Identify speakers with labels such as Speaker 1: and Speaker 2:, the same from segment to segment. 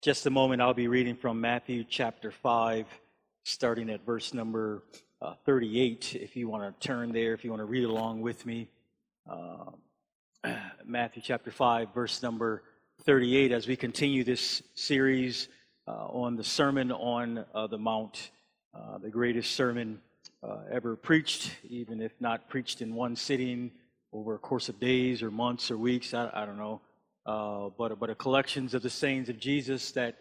Speaker 1: Just a moment, I'll be reading from Matthew chapter 5, starting at verse number 38. If you want to turn there, if you want to read along with me. Matthew chapter 5, verse number 38, as we continue this series on the Sermon on the Mount, the greatest sermon ever preached, even if not preached in one sitting over a course of days or months or weeks, I don't know. But a collections of the sayings of Jesus that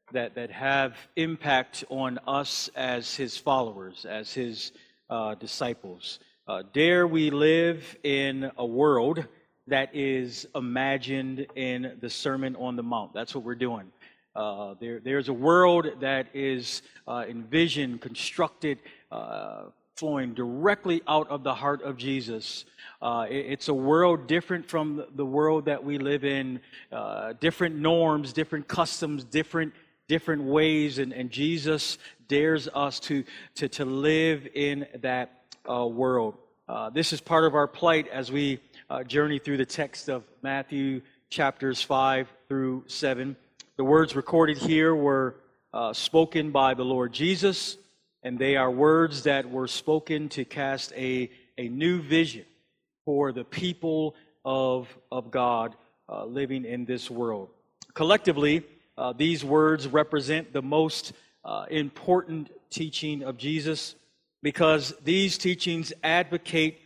Speaker 1: have impact on us as his followers, as his disciples. Dare we live in a world that is imagined in the Sermon on the Mount. That's what we're doing. There's a world that is envisioned, constructed, flowing directly out of the heart of Jesus. It's a world different from the world that we live in, different norms, different customs, different ways, and Jesus dares us to live in that world. This is part of our plight as we journey through the text of Matthew chapters 5 through 7. The words recorded here were spoken by the Lord Jesus, and they are words that were spoken to cast a new vision for the people of God living in this world. Collectively, these words represent the most important teaching of Jesus, because these teachings advocate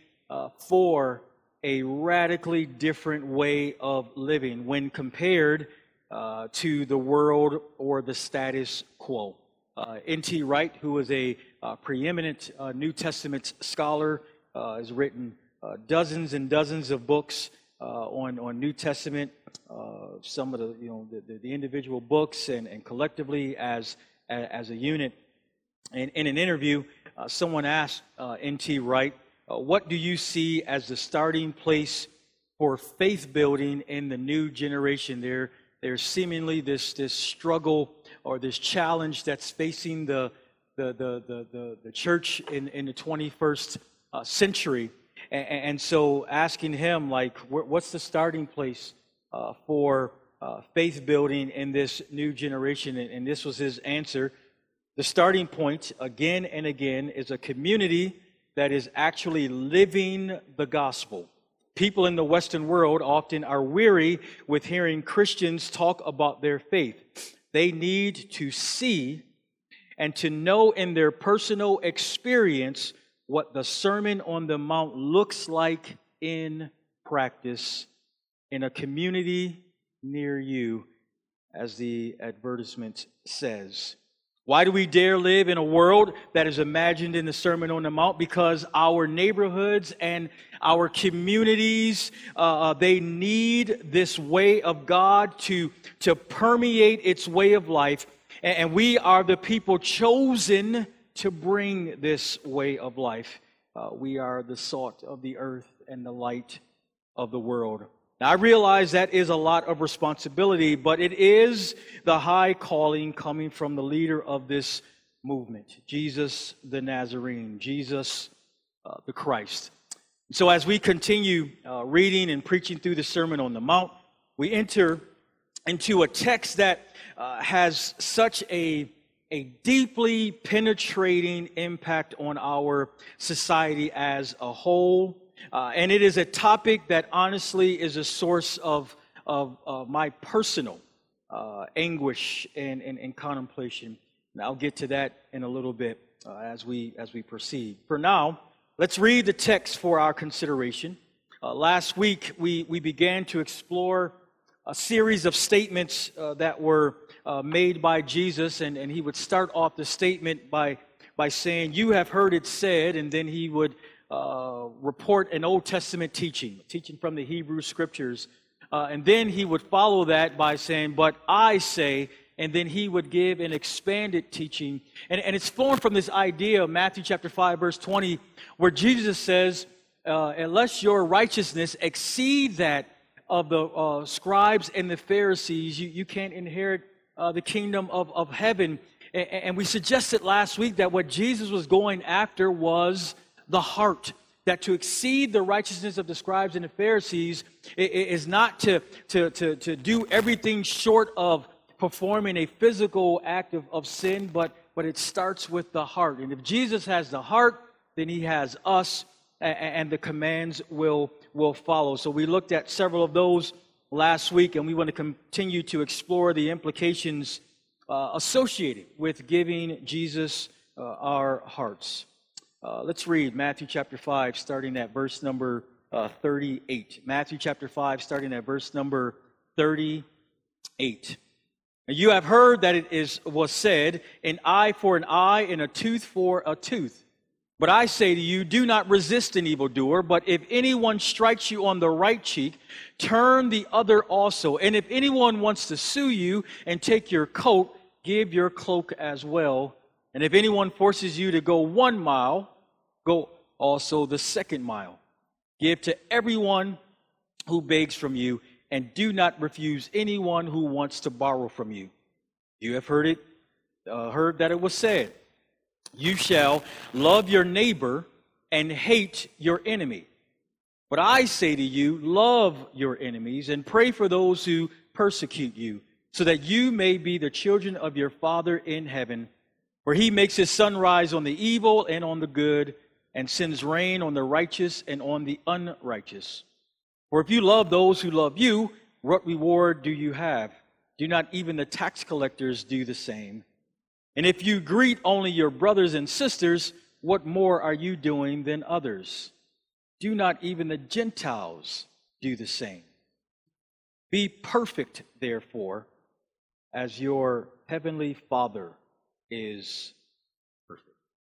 Speaker 1: for a radically different way of living when compared to the world or the status quo. N.T. Wright, who is a preeminent New Testament scholar, has written dozens and dozens of books on New Testament. Some of the individual books and collectively as a unit. And in an interview, someone asked N.T. Wright, "What do you see as the starting place for faith building in the new generation?" There's seemingly this struggle or this challenge that's facing the church in the 21st century, and so asking him, like, what's the starting place for faith building in this new generation? And this was his answer: the starting point, again and again, is a community that is actually living the gospel. People in the Western world often are weary with hearing Christians talk about their faith. They need to see and to know in their personal experience what the Sermon on the Mount looks like in practice in a community near you, as the advertisement says. Why do we dare live in a world that is imagined in the Sermon on the Mount? Because our neighborhoods and our communities, they need this way of God to permeate its way of life. And we are the people chosen to bring this way of life. We are the salt of the earth and the light of the world. Now, I realize that is a lot of responsibility, but it is the high calling coming from the leader of this movement, Jesus the Nazarene, Jesus the Christ. So as we continue reading and preaching through the Sermon on the Mount, we enter into a text that has such a deeply penetrating impact on our society as a whole. And it is a topic that honestly is a source of my personal anguish and contemplation. And I'll get to that in a little bit as we proceed. For now, let's read the text for our consideration. Last week, we began to explore a series of statements that were made by Jesus, and he would start off the statement by saying, "You have heard it said," and then he would report an Old Testament teaching from the Hebrew Scriptures. And then he would follow that by saying, "But I say," and then he would give an expanded teaching. And it's formed from this idea of Matthew chapter 5, verse 20, where Jesus says, "Unless your righteousness exceed that of the scribes and the Pharisees, you can't inherit the kingdom of heaven." And we suggested last week that what Jesus was going after was the heart, that to exceed the righteousness of the scribes and the Pharisees is not to do everything short of performing a physical act of sin, but it starts with the heart. And if Jesus has the heart, then he has us, and the commands will follow. So we looked at several of those last week, and we want to continue to explore the implications associated with giving Jesus our hearts. Let's read Matthew chapter 5, starting at verse number 38. Matthew chapter 5, starting at verse number 38. And you have heard that it was said, an eye for an eye and a tooth for a tooth. But I say to you, do not resist an evildoer, but if anyone strikes you on the right cheek, turn the other also. And if anyone wants to sue you and take your coat, give your cloak as well. And if anyone forces you to go 1 mile, go also the 2nd mile. Give to everyone who begs from you, and do not refuse anyone who wants to borrow from you. You have heard that it was said, you shall love your neighbor and hate your enemy. But I say to you, love your enemies and pray for those who persecute you, so that you may be the children of your Father in heaven, where he makes his sun rise on the evil and on the good, and sends rain on the righteous and on the unrighteous. For if you love those who love you, what reward do you have? Do not even the tax collectors do the same? And if you greet only your brothers and sisters, what more are you doing than others? Do not even the Gentiles do the same? Be perfect, therefore, as your heavenly Father is perfect.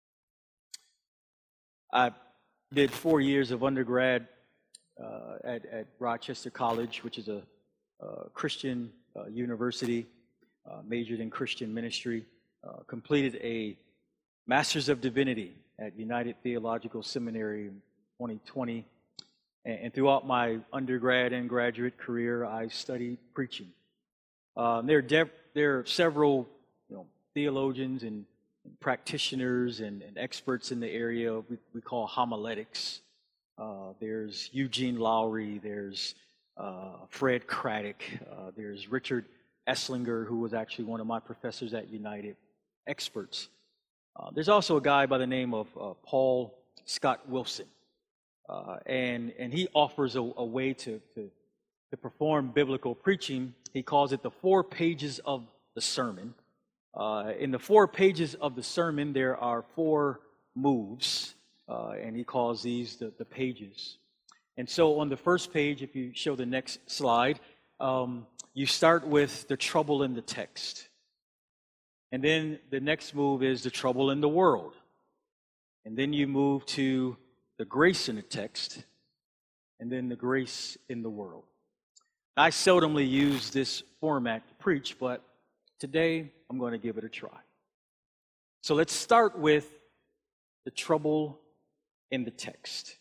Speaker 1: I did 4 years of undergrad at Rochester College, which is a Christian university, majored in Christian ministry, completed a Master's of Divinity at United Theological Seminary in 2020. And throughout my undergrad and graduate career, I studied preaching. There are several theologians and practitioners and experts in the area we call homiletics. There's Eugene Lowry, there's Fred Craddock, there's Richard Esslinger, who was actually one of my professors at United, experts. There's also a guy by the name of Paul Scott Wilson, and he offers a way to perform biblical preaching. He calls it the 4 pages of the sermon. In the 4 pages of the sermon, there are 4 moves, and he calls these the pages. And so on the first page, if you show the next slide, you start with the trouble in the text. And then the next move is the trouble in the world. And then you move to the grace in the text, and then the grace in the world. I seldomly use this format to preach, but today I'm going to give it a try. So let's start with the trouble in the text.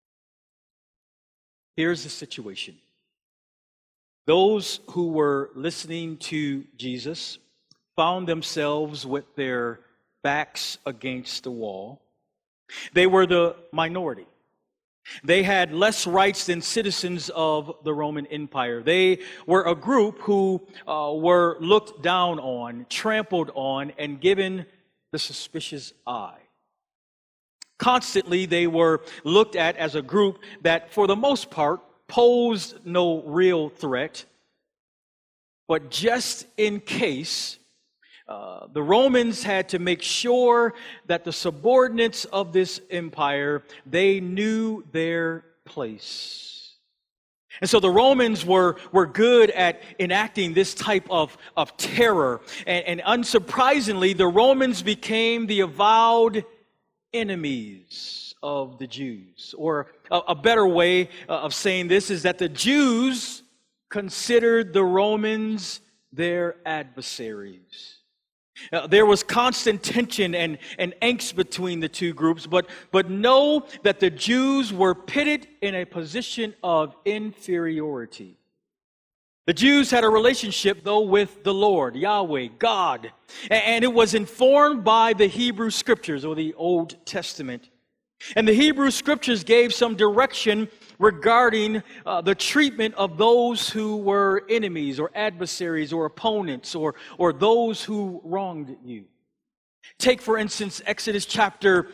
Speaker 1: Here's the situation. Those who were listening to Jesus found themselves with their backs against the wall. They were the minority. They had less rights than citizens of the Roman Empire. They were a group who were looked down on, trampled on, and given the suspicious eye. Constantly, they were looked at as a group that, for the most part, posed no real threat. But just in case, the Romans had to make sure that the subordinates of this empire, they knew their place. And so the Romans were good at enacting this type of terror. And unsurprisingly, the Romans became the avowed enemies of the Jews. Or a better way of saying this is that the Jews considered the Romans their adversaries. There was constant tension and angst between the two groups, but know that the Jews were pitted in a position of inferiority. The Jews had a relationship, though, with the Lord, Yahweh, God, and it was informed by the Hebrew Scriptures, or the Old Testament. And the Hebrew Scriptures gave some direction regarding the treatment of those who were enemies or adversaries or opponents or those who wronged you. Take, for instance, Exodus chapter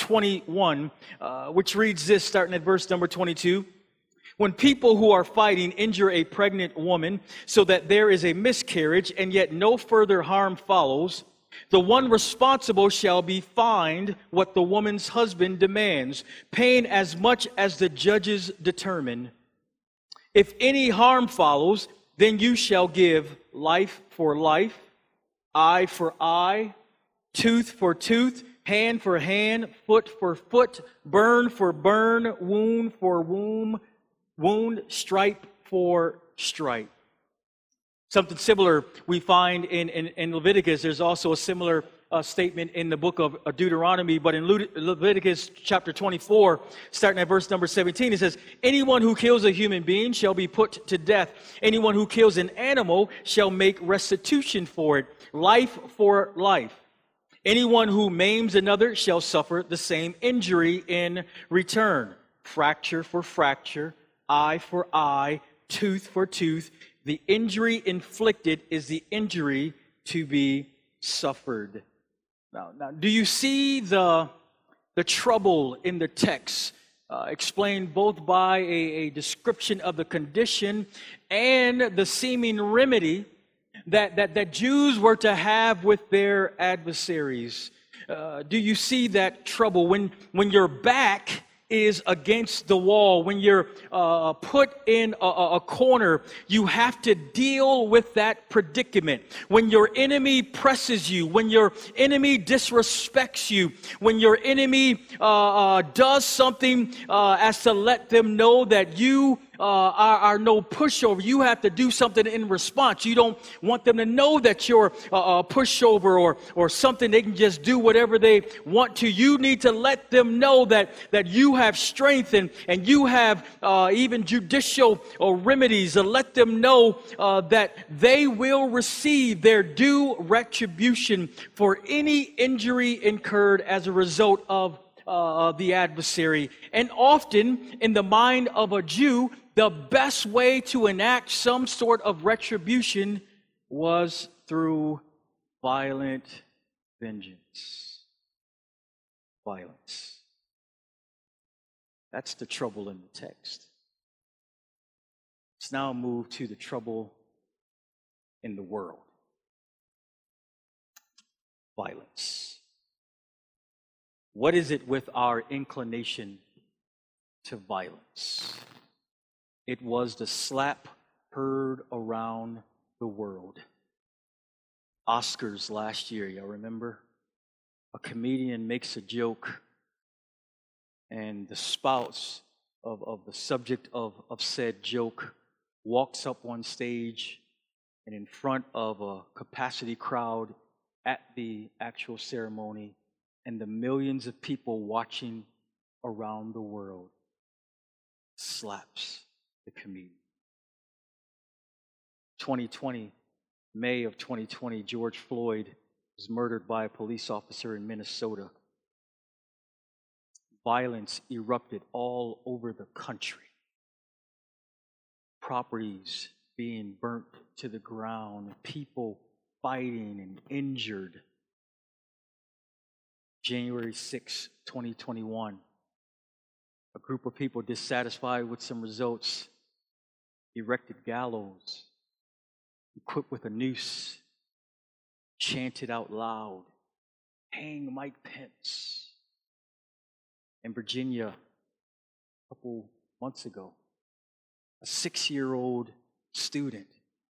Speaker 1: 21, which reads this, starting at verse number 22. When people who are fighting injure a pregnant woman so that there is a miscarriage and yet no further harm follows, the one responsible shall be fined what the woman's husband demands, paying as much as the judges determine. If any harm follows, then you shall give life for life, eye for eye, tooth for tooth, hand for hand, foot for foot, burn for burn, wound for wound, stripe for stripe. Something similar we find in Leviticus. There's also a similar statement in the book of Deuteronomy, but in Leviticus chapter 24, starting at verse number 17, it says, anyone who kills a human being shall be put to death. Anyone who kills an animal shall make restitution for it, life for life. Anyone who maims another shall suffer the same injury in return. Fracture for fracture, eye for eye, tooth for tooth. The injury inflicted is the injury to be suffered. Now, do you see the trouble in the text explained both by a description of the condition and the seeming remedy that Jews were to have with their adversaries? Do you see that trouble when your back is against the wall, when you're put in a corner, you have to deal with that predicament. When your enemy presses you, when your enemy disrespects you, when your enemy does something as to let them know that you are no pushover. You have to do something in response. You don't want them to know that you're a pushover or something. They can just do whatever they want to. You need to let them know that you have strength and you have even judicial remedies to let them know that they will receive their due retribution for any injury incurred as a result of the adversary. And often, in the mind of a Jew, the best way to enact some sort of retribution was through violent vengeance. Violence. That's the trouble in the text. Let's now move to the trouble in the world. Violence. What is it with our inclination to violence? It was the slap heard around the world. Oscars last year, y'all remember? A comedian makes a joke, and the spouse of the subject of said joke walks up on stage and in front of a capacity crowd at the actual ceremony and the millions of people watching around the world, slaps the comedian. 2020, May of 2020, George Floyd was murdered by a police officer in Minnesota. Violence erupted all over the country. Properties being burnt to the ground, people fighting and injured. January 6, 2021, a group of people dissatisfied with some results erected gallows, equipped with a noose, chanted out loud, "Hang Mike Pence." In Virginia, a couple months ago, a 6-year-old student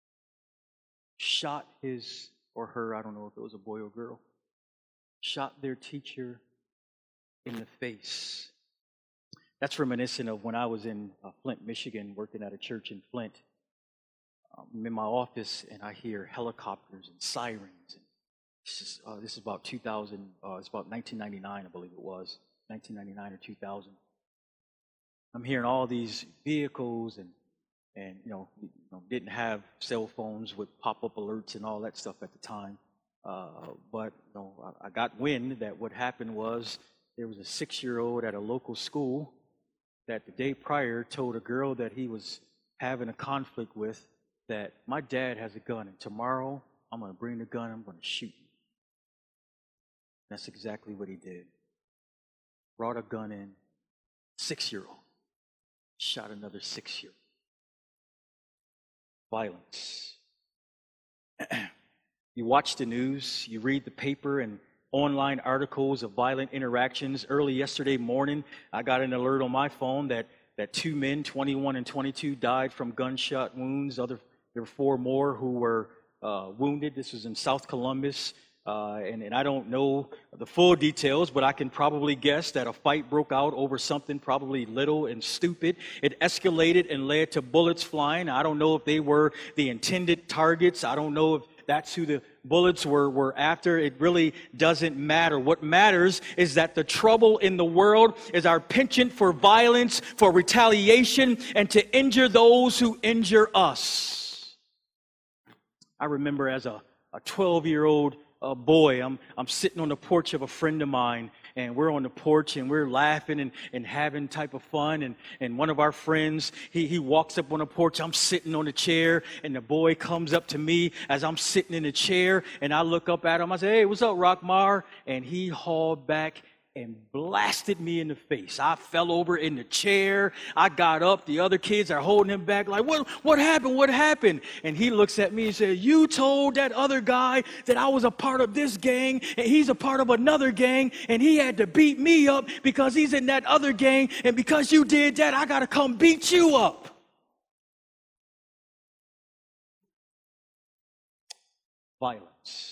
Speaker 1: shot his or her, I don't know if it was a boy or girl, shot their teacher in the face. That's reminiscent of when I was in Flint, Michigan, working at a church in Flint. I'm in my office and I hear helicopters and sirens. And this is about 2000. It's about 1999, I believe it was, 1999 or 2000. I'm hearing all these vehicles and didn't have cell phones with pop-up alerts and all that stuff at the time. But I got wind that what happened was there was a 6-year-old at a local school that the day prior told a girl that he was having a conflict with that my dad has a gun and tomorrow I'm going to bring the gun, I'm going to shoot you. That's exactly what he did. Brought a gun in, 6-year-old, shot another 6-year-old. Violence. You watch the news, you read the paper and online articles of violent interactions. Early yesterday morning, I got an alert on my phone that 2 men, 21 and 22, died from gunshot wounds. There were 4 more who were wounded. This was in South Columbus. And I don't know the full details, but I can probably guess that a fight broke out over something probably little and stupid. It escalated and led to bullets flying. I don't know if they were the intended targets. I don't know if that's who the bullets were after. It really doesn't matter. What matters is that the trouble in the world is our penchant for violence, for retaliation, and to injure those who injure us. I remember as a 12-year-old boy, I'm sitting on the porch of a friend of mine, and we're on the porch and we're laughing and having type of fun, and one of our friends, he walks up on the porch, I'm sitting on the chair, and the boy comes up to me as I'm sitting in the chair, and I look up at him, I say, "Hey, what's up, Rockmar?" And he hauled back and blasted me in the face. I fell over in the chair. I got up. The other kids are holding him back like, what happened? What happened? And he looks at me and says, "You told that other guy that I was a part of this gang and he's a part of another gang and he had to beat me up because he's in that other gang, and because you did that, I got to come beat you up." Violence.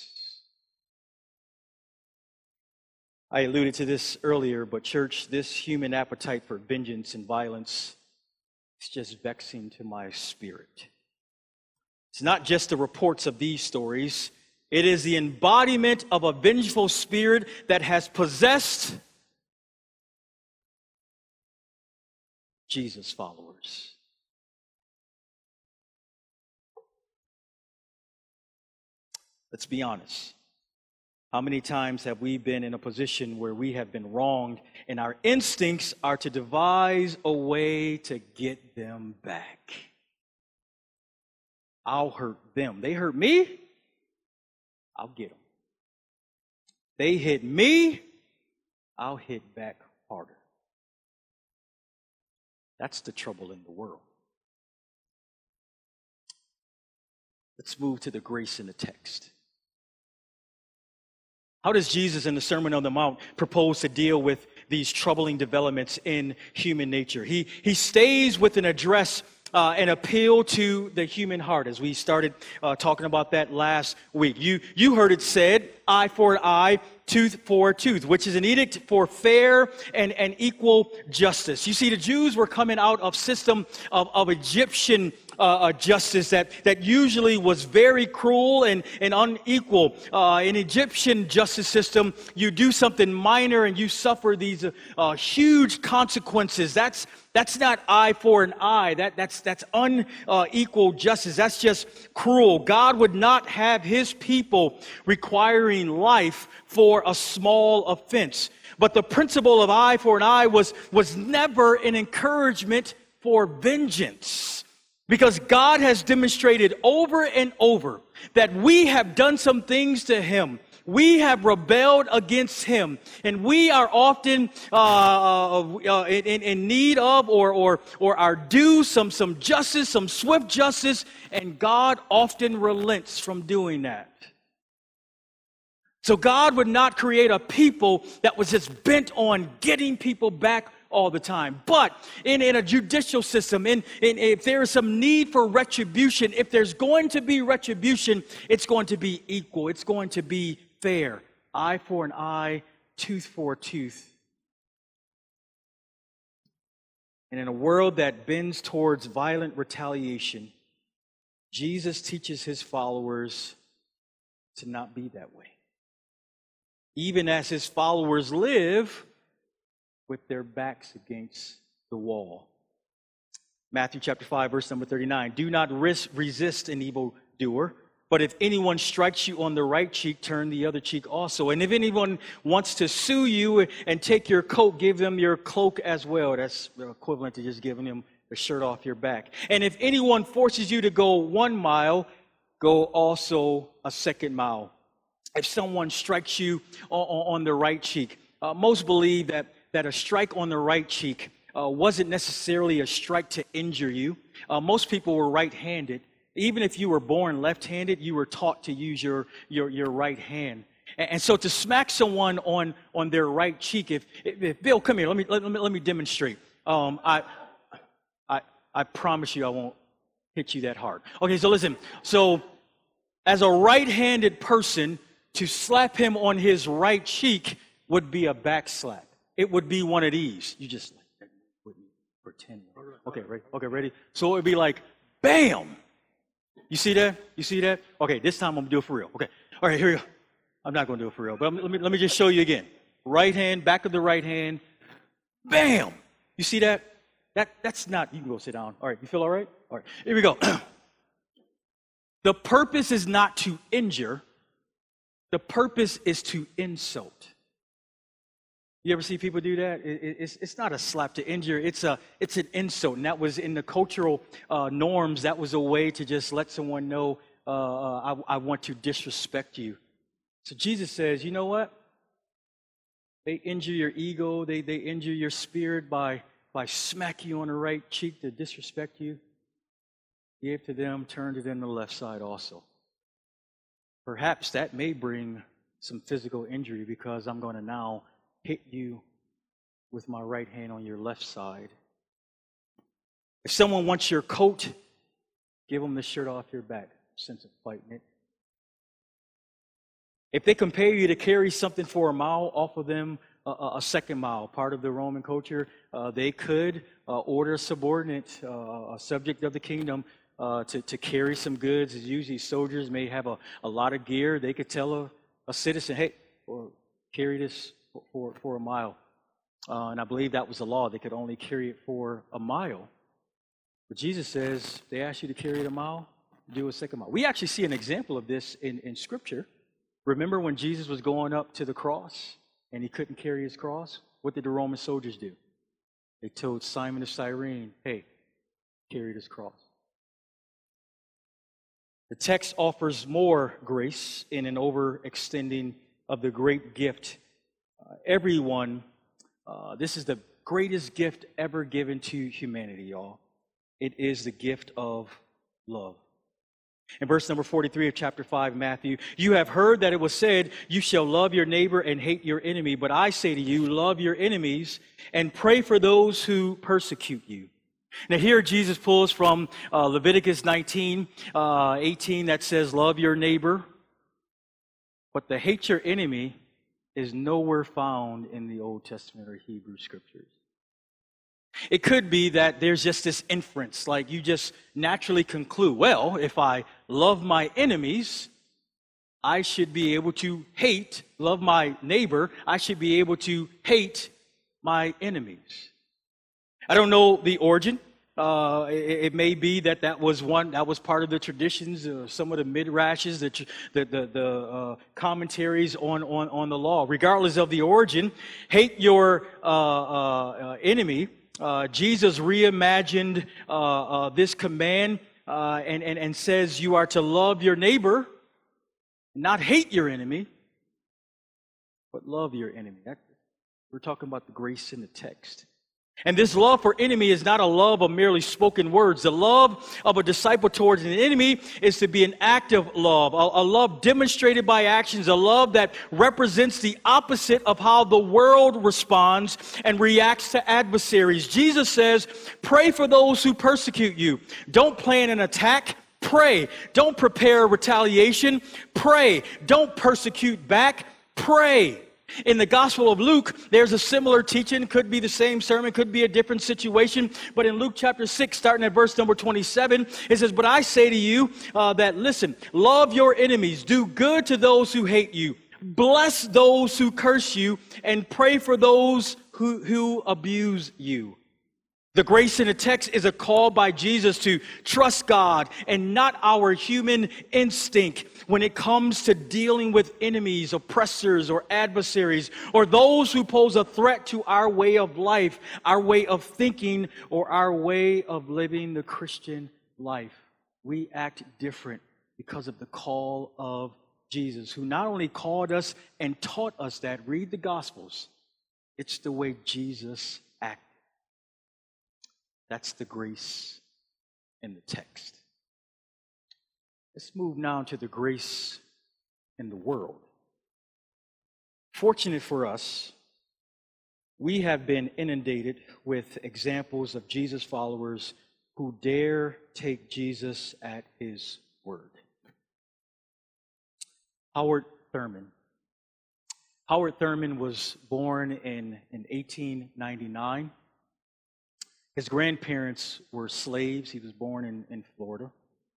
Speaker 1: I alluded to this earlier, but church, this human appetite for vengeance and violence is just vexing to my spirit. It's not just the reports of these stories. It is the embodiment of a vengeful spirit that has possessed Jesus' followers. Let's be honest. How many times have we been in a position where we have been wronged and our instincts are to devise a way to get them back? I'll hurt them. They hurt me, I'll get them. They hit me, I'll hit back harder. That's the trouble in the world. Let's move to the grace in the text. How does Jesus in the Sermon on the Mount propose to deal with these troubling developments in human nature? He stays with an address, an appeal to the human heart, as we started talking about that last week. You heard it said, eye for an eye, tooth for a tooth, which is an edict for fair and equal justice. You see, the Jews were coming out of system of Egyptian justice that usually was very cruel and unequal. In Egyptian justice system, you do something minor and you suffer these huge consequences. That's not eye for an eye. That's unequal justice. That's just cruel. God would not have his people requiring life for a small offense. But the principle of eye for an eye was never an encouragement for vengeance. Because God has demonstrated over and over that we have done some things to him. We have rebelled against him, and we are often in need of or are due some justice, some swift justice, and God often relents from doing that. So God would not create a people that was just bent on getting people back all the time. But in a judicial system, if there is some need for retribution, if there's going to be retribution, it's going to be equal. It's going to be fair. Eye for an eye, tooth for a tooth. And in a world that bends towards violent retaliation, Jesus teaches his followers to not be that way. Even as his followers live with their backs against the wall. Matthew chapter 5, verse number 39. Do not resist an evildoer, But if anyone strikes you on the right cheek, turn the other cheek also. And if anyone wants to sue you and take your coat, give them your cloak as well. That's equivalent to just giving them the shirt off your back. And if anyone forces you to go 1 mile, go also a 2nd mile. If someone strikes you on the right cheek, most believe that a strike on the right cheek wasn't necessarily a strike to injure you. Most people were right-handed. Even if you were born left-handed, you were taught to use your right hand. And so to smack someone on their right cheek, if Bill, come here, let me demonstrate. I promise you I won't hit you that hard. Okay, so listen. So as a right-handed person, to slap him on his right cheek would be a back slap. It would be one of these. You just wouldn't pretend. Okay, ready? Okay, ready? So it would be like, bam! You see that? You see that? Okay, this time I'm going to do it for real. Okay. All right, here we go. I'm not going to do it for real, but let me just show you again. Right hand, back of the right hand. Bam! You see that? That's not, you can go sit down. All right, you feel all right? All right, here we go. The purpose is not to injure. The purpose is to insult. You ever see people do that? It's not a slap to injure. It's an insult. And that was in the cultural norms. That was a way to just let someone know, I want to disrespect you. So Jesus says, you know what? They injure your ego. They injure your spirit by smacking you on the right cheek to disrespect you. Give to them, turn to them the left side also. Perhaps that may bring some physical injury because I'm going to now hit you with my right hand on your left side. If someone wants your coat, give them the shirt off your back. Sense of fighting it. If they compare you to carry something for a mile, offer them a 2nd mile. Part of the Roman culture, they could order a subordinate, a subject of the kingdom, to carry some goods. Usually soldiers may have a lot of gear. They could tell a citizen, hey, carry this for a mile. And I believe that was the law. They could only carry it for a mile. But Jesus says, they ask you to carry it a mile, do a 2nd mile. We actually see an example of this in Scripture. Remember when Jesus was going up to the cross and he couldn't carry his cross? What did the Roman soldiers do? They told Simon of Cyrene, hey, carry this cross. The text offers more grace in an overextending of the great gift. Everyone, this is the greatest gift ever given to humanity, y'all. It is the gift of love. In verse number 43 of chapter 5, Matthew, you have heard that it was said, you shall love your neighbor and hate your enemy. But I say to you, love your enemies and pray for those who persecute you. Now here Jesus pulls from Leviticus 19:18 that says, love your neighbor. But the hate your enemy is nowhere found in the Old Testament or Hebrew Scriptures. It could be that there's just this inference, like you just naturally conclude, well, if I love my enemies, I should be able to love my neighbor, I should be able to hate my enemies. I don't know the origin. It may be that was part of the traditions, some of the midrashes, the commentaries on the law. Regardless of the origin, hate your enemy. Jesus reimagined this command and says you are to love your neighbor, not hate your enemy, but love your enemy. We're talking about the grace in the text. And this love for enemy is not a love of merely spoken words. The love of a disciple towards an enemy is to be an active love, a love demonstrated by actions, a love that represents the opposite of how the world responds and reacts to adversaries. Jesus says, pray for those who persecute you. Don't plan an attack. Pray. Don't prepare retaliation. Pray. Don't persecute back. Pray. In the Gospel of Luke, there's a similar teaching. Could be the same sermon, could be a different situation. But in Luke chapter 6, starting at verse number 27, it says, but I say to you that, listen, love your enemies, do good to those who hate you, bless those who curse you, and pray for those who abuse you. The grace in the text is a call by Jesus to trust God and not our human instinct when it comes to dealing with enemies, oppressors, or adversaries, or those who pose a threat to our way of life, our way of thinking, or our way of living the Christian life. We act different because of the call of Jesus, who not only called us and taught us that, read the Gospels, it's the way Jesus acted. That's the grace in the text. Let's move now to the grace in the world. Fortunate for us, we have been inundated with examples of Jesus followers who dare take Jesus at his word. Howard Thurman. Howard Thurman was born in 1899. His grandparents were slaves. He was born in Florida.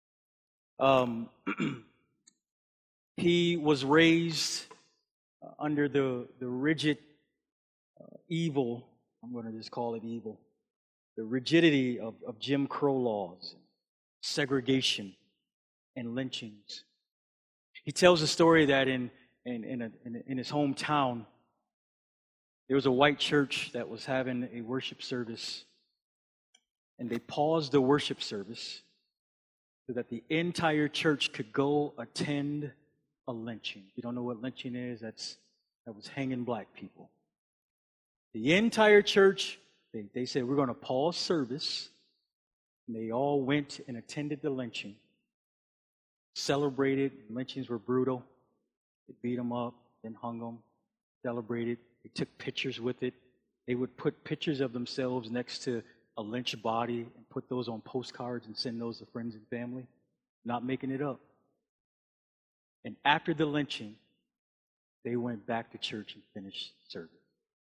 Speaker 1: He was raised under the rigid evil, I'm going to just call it evil, the rigidity of Jim Crow laws, segregation, and lynchings. He tells a story that in his hometown, there was a white church that was having a worship service, and they paused the worship service so that the entire church could go attend a lynching. If you don't know what lynching is, that was hanging black people. The entire church, they said, we're going to pause service. And they all went and attended the lynching. Celebrated. Lynchings were brutal. They beat them up, then hung them. Celebrated. They took pictures with it. They would put pictures of themselves next to a lynched body and put those on postcards and send those to friends and family. Not making it up. And after the lynching, they went back to church and finished service.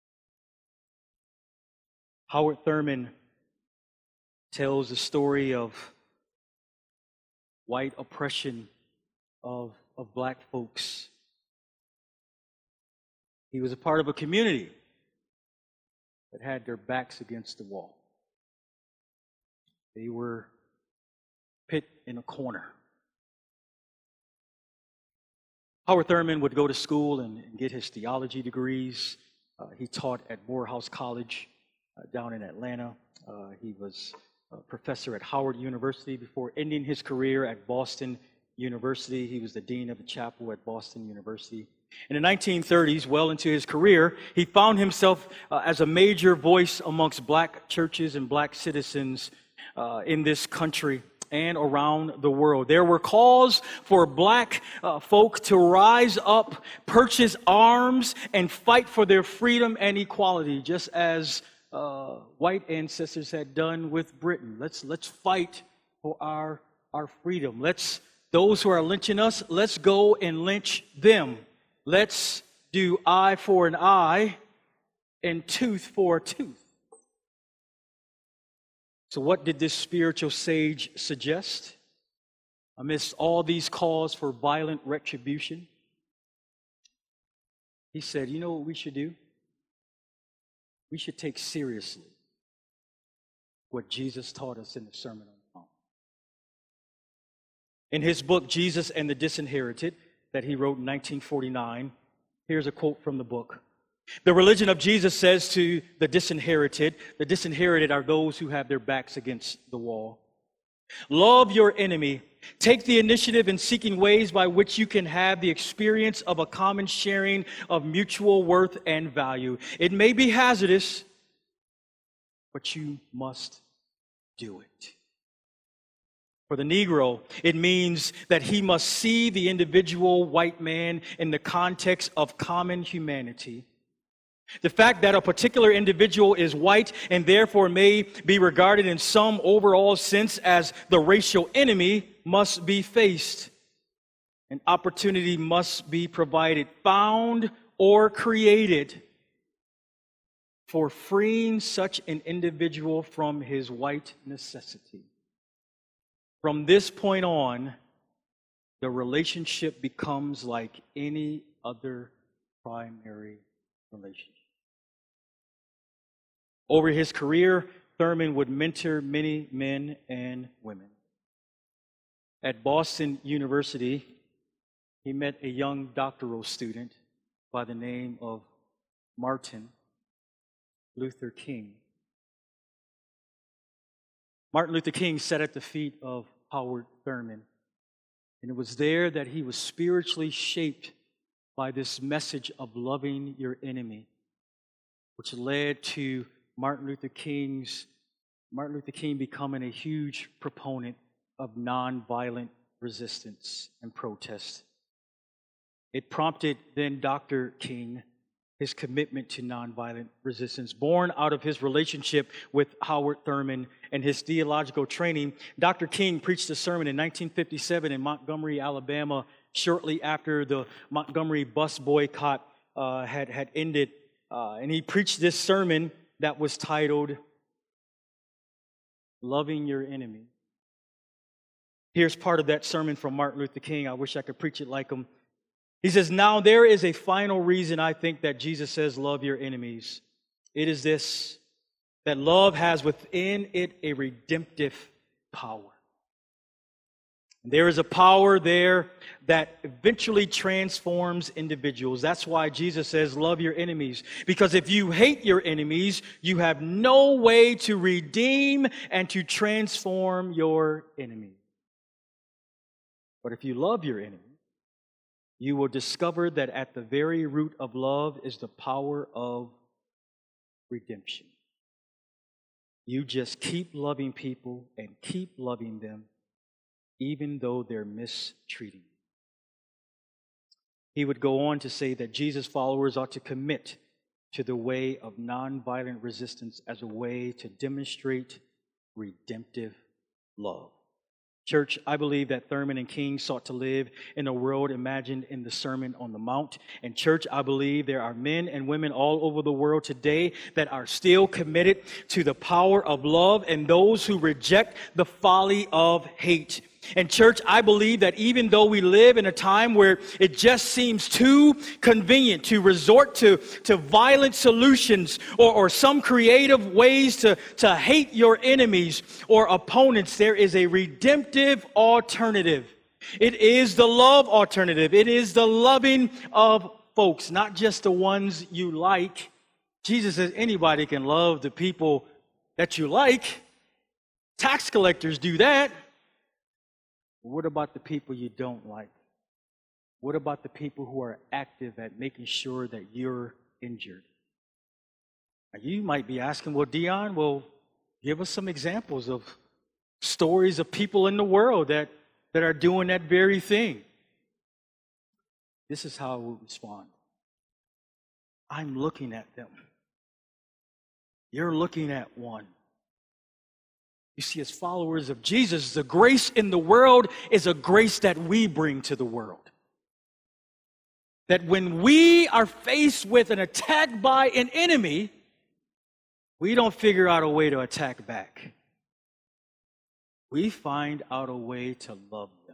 Speaker 1: Howard Thurman tells the story of white oppression of black folks. He was a part of a community that had their backs against the wall. They were put in a corner. Howard Thurman would go to school and get his theology degrees. He taught at Morehouse College down in Atlanta. He was a professor at Howard University before ending his career at Boston University. He was the dean of the chapel at Boston University. In the 1930s, well into his career, he found himself as a major voice amongst black churches and black citizens in this country and around the world. There were calls for black folk to rise up, purchase arms, and fight for their freedom and equality, just as white ancestors had done with Britain. Let's fight for our freedom. Those who are lynching us, let's go and lynch them. Let's do eye for an eye and tooth for a tooth. So what did this spiritual sage suggest? Amidst all these calls for violent retribution, he said, you know what we should do? We should take seriously what Jesus taught us in the Sermon on the Mount. In his book, Jesus and the Disinherited, that he wrote in 1949, here's a quote from the book. The religion of Jesus says to the disinherited are those who have their backs against the wall. Love your enemy. Take the initiative in seeking ways by which you can have the experience of a common sharing of mutual worth and value. It may be hazardous, but you must do it. For the Negro, it means that he must see the individual white man in the context of common humanity. The fact that a particular individual is white and therefore may be regarded in some overall sense as the racial enemy must be faced. An opportunity must be provided, found or created for freeing such an individual from his white necessity. From this point on, the relationship becomes like any other primary relationship. Over his career, Thurman would mentor many men and women. At Boston University, he met a young doctoral student by the name of Martin Luther King. Martin Luther King sat at the feet of Howard Thurman, and it was there that he was spiritually shaped by this message of loving your enemy, which led to Martin Luther King becoming a huge proponent of nonviolent resistance and protest. It prompted then Dr. King, his commitment to nonviolent resistance. Born out of his relationship with Howard Thurman and his theological training, Dr. King preached a sermon in 1957 in Montgomery, Alabama, shortly after the Montgomery bus boycott had ended. And he preached this sermon that was titled, Loving Your Enemy. Here's part of that sermon from Martin Luther King. I wish I could preach it like him. He says, now there is a final reason I think that Jesus says, love your enemies. It is this, that love has within it a redemptive power. There is a power there that eventually transforms individuals. That's why Jesus says, love your enemies. Because if you hate your enemies, you have no way to redeem and to transform your enemy. But if you love your enemy, you will discover that at the very root of love is the power of redemption. You just keep loving people and keep loving them, even though they're mistreating you. He would go on to say that Jesus' followers ought to commit to the way of nonviolent resistance as a way to demonstrate redemptive love. Church, I believe that Thurman and King sought to live in a world imagined in the Sermon on the Mount. And church, I believe there are men and women all over the world today that are still committed to the power of love and those who reject the folly of hate. And church, I believe that even though we live in a time where it just seems too convenient to resort to violent solutions or some creative ways to hate your enemies or opponents, there is a redemptive alternative. It is the love alternative. It is the loving of folks, not just the ones you like. Jesus says anybody can love the people that you like. Tax collectors do that. What about the people you don't like? What about the people who are active at making sure that you're injured? Now, you might be asking, well, Dion, give us some examples of stories of people in the world that are doing that very thing. This is how I will respond. I'm looking at them. You're looking at one. You see, as followers of Jesus, the grace in the world is a grace that we bring to the world. That when we are faced with an attack by an enemy, we don't figure out a way to attack back. We find out a way to love them.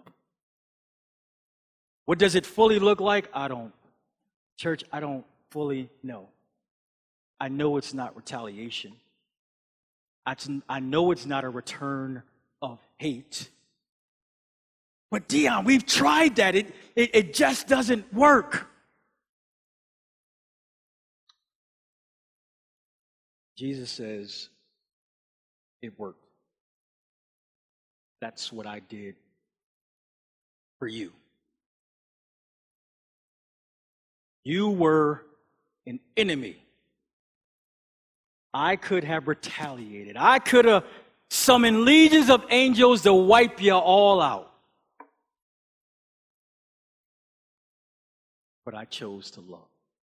Speaker 1: What does it fully look like? Church, I don't fully know. I know it's not retaliation. I know it's not a return of hate. But Dion, we've tried that. It just doesn't work. Jesus says, it worked. That's what I did for you. You were an enemy. I could have retaliated. I could have summoned legions of angels to wipe you all out. But I chose to love.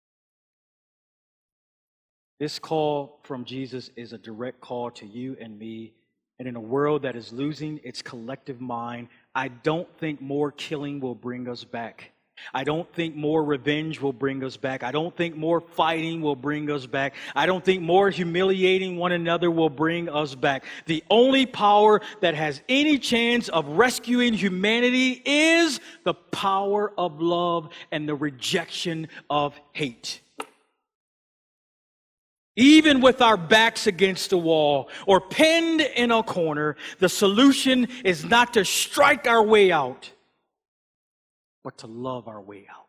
Speaker 1: This call from Jesus is a direct call to you and me. And in a world that is losing its collective mind, I don't think more killing will bring us back. I don't think more revenge will bring us back. I don't think more fighting will bring us back. I don't think more humiliating one another will bring us back. The only power that has any chance of rescuing humanity is the power of love and the rejection of hate. Even with our backs against the wall or pinned in a corner, the solution is not to strike our way out, but to love our way out.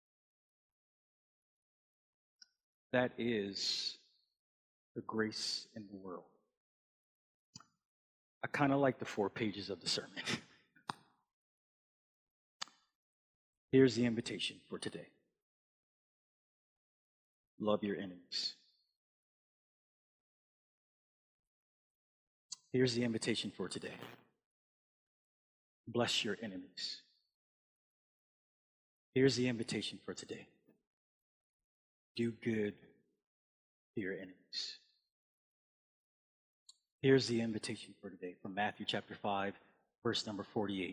Speaker 1: That is the grace in the world. I kind of like the 4 pages of the sermon. Here's the invitation for today. Love your enemies. Here's the invitation for today. Bless your enemies. Here's the invitation for today. Do good to your enemies. Here's the invitation for today from Matthew chapter 5, verse number 48.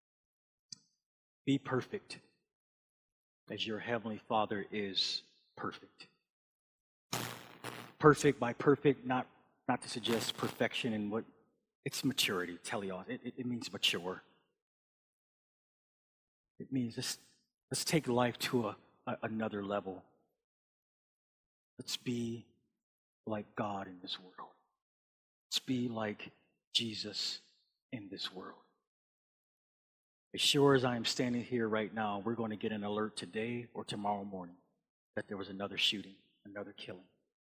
Speaker 1: Be perfect as your heavenly Father is perfect. Perfect, by perfect, not to suggest perfection in what, it's maturity, teleos. It means mature. It means let's take life to another level. Let's be like God in this world. Let's be like Jesus in this world. As sure as I am standing here right now, we're going to get an alert today or tomorrow morning that there was another shooting, another killing.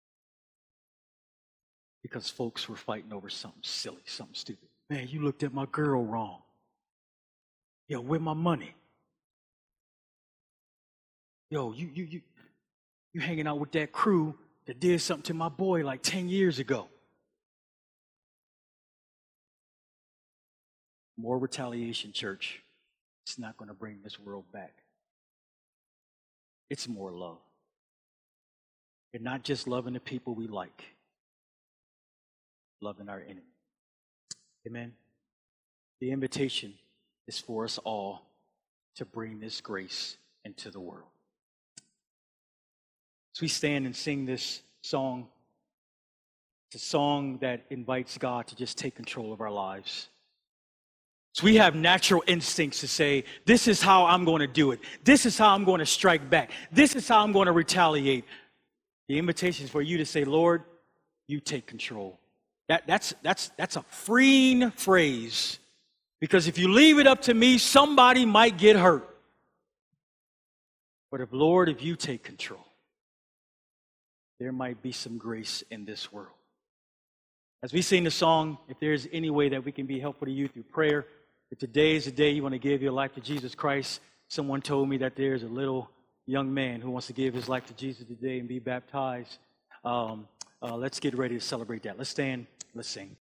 Speaker 1: Because folks were fighting over something silly, something stupid. Man, you looked at my girl wrong. Yo, where my money? Yo, you hanging out with that crew that did something to my boy like 10 years ago. More retaliation, church. It's not going to bring this world back. It's more love. And not just loving the people we like, loving our enemy. Amen. The invitation is for us all to bring this grace into the world. As we stand and sing this song, it's a song that invites God to just take control of our lives. So we have natural instincts to say, this is how I'm going to do it. This is how I'm going to strike back. This is how I'm going to retaliate. The invitation is for you to say, Lord, you take control. That's a freeing phrase, because if you leave it up to me, somebody might get hurt. But if you take control, there might be some grace in this world. As we sing the song, if there's any way that we can be helpful to you through prayer, if today is the day you want to give your life to Jesus Christ, someone told me that there's a little young man who wants to give his life to Jesus today and be baptized. Let's get ready to celebrate that. Let's stand, let's sing.